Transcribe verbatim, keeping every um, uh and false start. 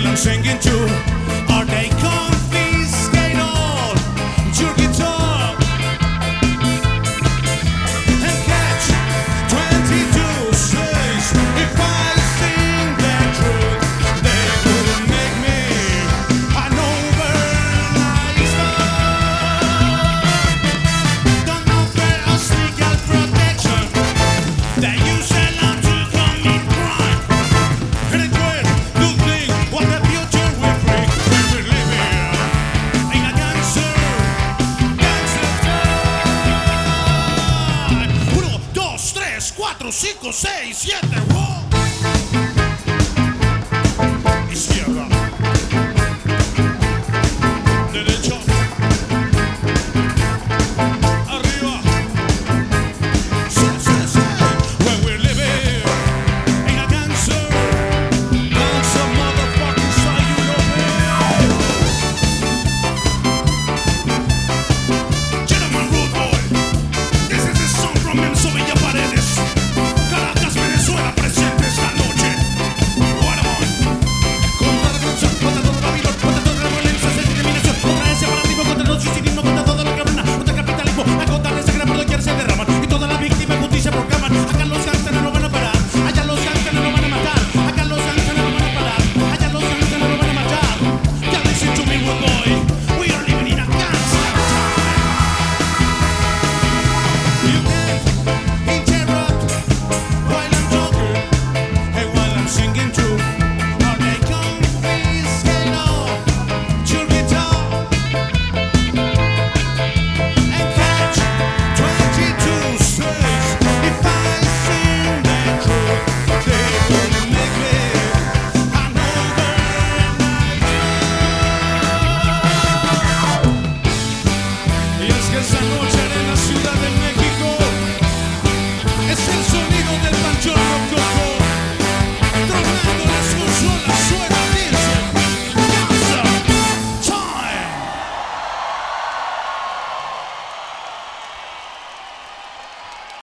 I'm singing too. Or they confiscate all your guitar and catch twenty-two says if I sing the truth, they would make me an overnight star. Don't offer us legal protection. They use a lot to commit crime. And it's weird to think what the future will bring. We will live here in a gangster, gangster time. Uno, dos, tres, cuatro, cinco, seis, siete.